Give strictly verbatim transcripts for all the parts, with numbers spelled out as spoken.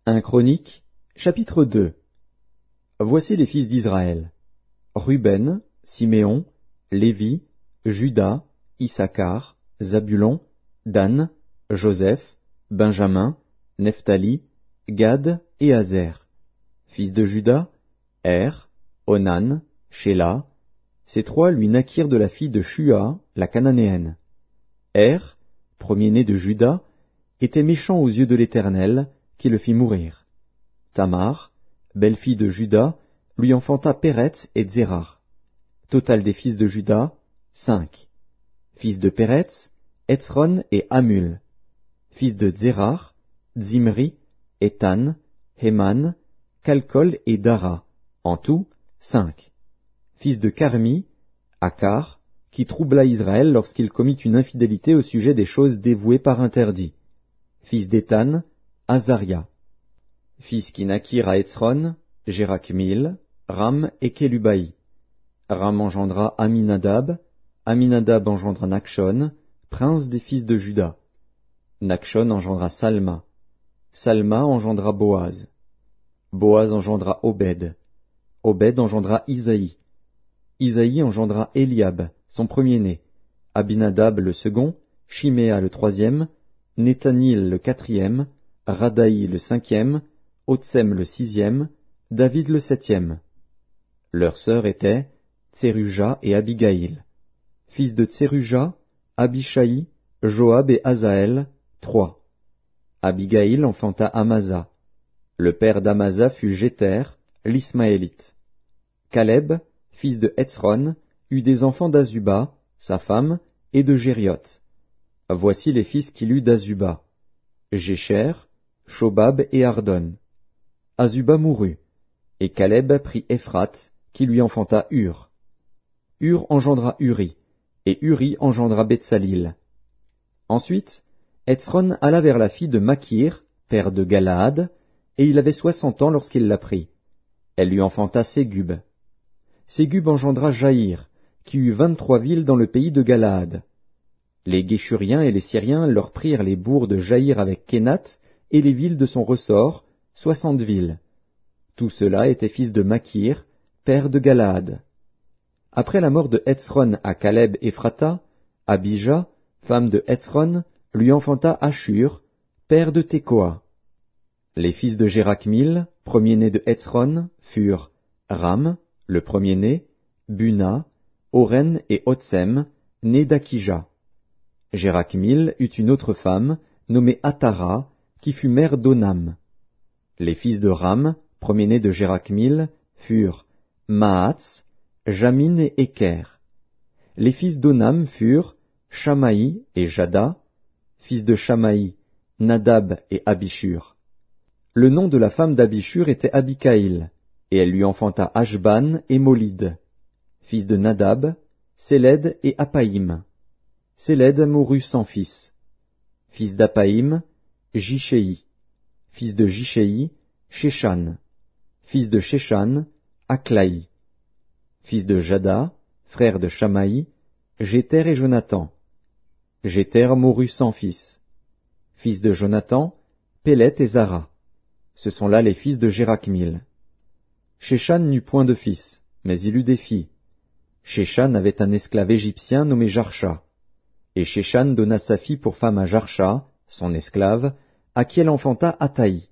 un Chronique, chapitre deux. Voici les fils d'Israël. Ruben, Siméon, Lévi, Juda, Issachar, Zabulon, Dan, Joseph, Benjamin, Nephtali, Gad et Azer. Fils de Juda, Er, Onan, Shéla. Ces trois lui naquirent de la fille de Shua, la cananéenne. Er, premier-né de Juda, était méchant aux yeux de l'Éternel, qui le fit mourir. Tamar, belle-fille de Juda, lui enfanta Péretz et Zérar. Total des fils de Juda, cinq. Fils de Péretz, Hetzron et Hamul. Fils de Zérar, Zimri, Étan, Héman, Calcol et Dara. En tout, cinq. Fils de Carmi, Akar, qui troubla Israël lorsqu'il commit une infidélité au sujet des choses dévouées par interdit. Fils d'Étan, Azaria. Fils qui naquirent à Hetzron, Jérakmil, Ram et Kélubaï. Ram engendra Aminadab, Aminadab engendra Nakshon, prince des fils de Juda. Nakshon engendra Salma. Salma engendra Boaz. Boaz engendra Obed. Obed engendra Isaïe. Isaïe engendra Eliab, son premier-né, Abinadab le second, Shiméa le troisième, Nethanil le quatrième, Radaï le cinquième, Otsem le sixième, David le septième. Leurs sœurs étaient Tseruja et Abigaïl. Fils de Tseruja, Abishaï, Joab et Azaël, trois. Abigaïl enfanta Amasa. Le père d'Amasa fut Jéter, l'Ismaélite. Caleb, fils de Hetzron, eut des enfants d'Azuba, sa femme, et de Jérioth. Voici les fils qu'il eut d'Azuba. Jécher, Shobab et Ardon. Azuba mourut, et Caleb prit Ephrate, qui lui enfanta Hur. Hur engendra Uri, et Uri engendra Betsalil. Ensuite, Hetzron alla vers la fille de Makir, père de Galaad, et il avait soixante ans lorsqu'il la prit. Elle lui enfanta Ségub. Ségub engendra Jaïr, qui eut vingt-trois villes dans le pays de Galaad. Les Guéshuriens et les Syriens leur prirent les bourgs de Jaïr avec Kénath, et les villes de son ressort, soixante villes. Tout cela était fils de Makir, père de Galaad. Après la mort de Hetzron à Caleb Ephrata, Abija, femme de Hetzron, lui enfanta Ashur, père de Tekoa. Les fils de Jérakmil, premier-né de Hetzron, furent Ram, le premier-né, Buna, Oren et Otsem, nés d'Akija. Jérakmil eut une autre femme, nommée Atara, qui fut mère d'Onam. Les fils de Ram, premier-né de Jérakmil, furent Mahatz, Jamin et Éker. Les fils d'Onam furent Shamaï et Jada, fils de Shamaï, Nadab et Abishur. Le nom de la femme d'Abishur était Abikaïl, et elle lui enfanta Ashban et Molid. Fils de Nadab, Séled et Apaïm. Séled mourut sans fils. Fils d'Apaïm, Jishéi. Fils de Jishéi, Shéshan. Fils de Shéshan, Aklaï. Fils de Jada, frère de Shamaï, Jéter et Jonathan. Jéter mourut sans fils. Fils de Jonathan, Pélet et Zara. Ce sont là les fils de Jérakmil. Shéshan n'eut point de fils, mais il eut des filles. Shéshan avait un esclave égyptien nommé Jarsha. Et Shéshan donna sa fille pour femme à Jarsha, son esclave, à qui elle enfanta Ataï.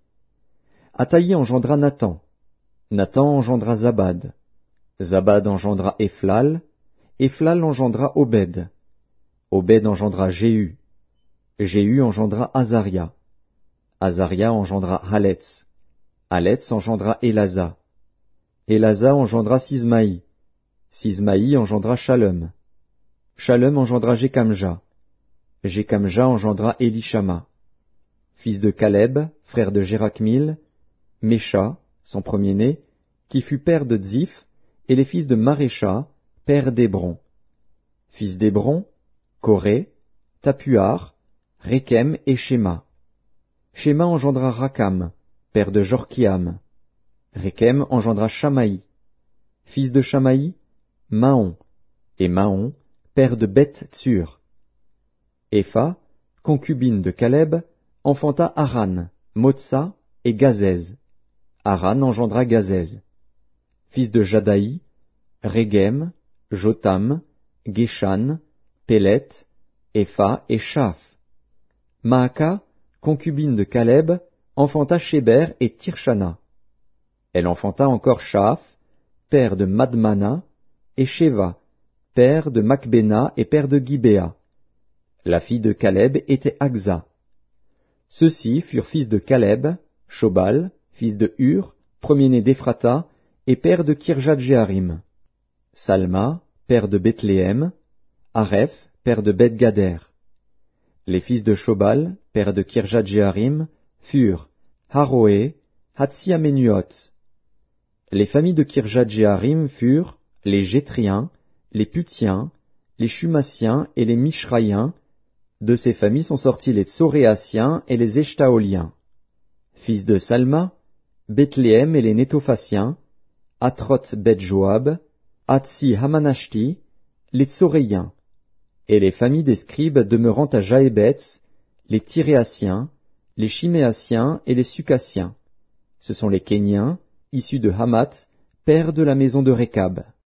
Ataï engendra Nathan. Nathan engendra Zabad. Zabad engendra Ephlal. Ephlal engendra Obed. Obed engendra Jéhu. Jéhu engendra Azaria. Azaria engendra Haletz. Haletz engendra Elasa. Elasa engendra Sismaï. Sismaï engendra Shalom. Shalom engendra Jékamja. Jékamja engendra Elishama. Fils de Caleb, frère de Jérakmil, Mécha, son premier-né, qui fut père de Ziph, et les fils de Marécha, père d'Hébron. Fils d'Hébron, Coré, Tapuar, Rékem et Shéma. Shéma engendra Rakam, père de Jorkiam. Rékem engendra Shamaï. Fils de Shamaï, Mahon, et Mahon, père de Beth Tsur. Epha, concubine de Caleb, enfanta Haran, Motsa, et Gazèz. Haran engendra Gazèz. Fils de Jadaï, Régem, Jotam, Guéshan, Pélet, Épha et Shaph. Maaka, concubine de Caleb, enfanta Shéber et Tirshana. Elle enfanta encore Shaph, père de Madmana, et Sheva, père de Macbéna et père de Gibéa. La fille de Caleb était Aksa. Ceux-ci furent fils de Caleb, Shobal, fils de Hur, premier-né d'Ephrata, et père de Kirjat-Jéarim. Salma, père de Bethléem, Areph, père de Beth-Gader. Les fils de Shobal, père de Kirjat-Jéarim, furent Haroé, Hatsiamenuot. Les familles de Kirjat-Jéarim furent les Jétriens, les Putiens, les Shumassiens et les Mishraïens. De ces familles sont sortis les Tsoréassiens et les Eshtaoliens. Fils de Salma, Bethléem et les Nétophassiens, Atroth Beth-Joab, Hatsi Hamanashti, les Tsoréiens. Et les familles des scribes demeurant à Jaébetz, les Tyréassiens, les Chiméassiens et les Sucassiens. Ce sont les Kéniens, issus de Hamath, père de la maison de Récab.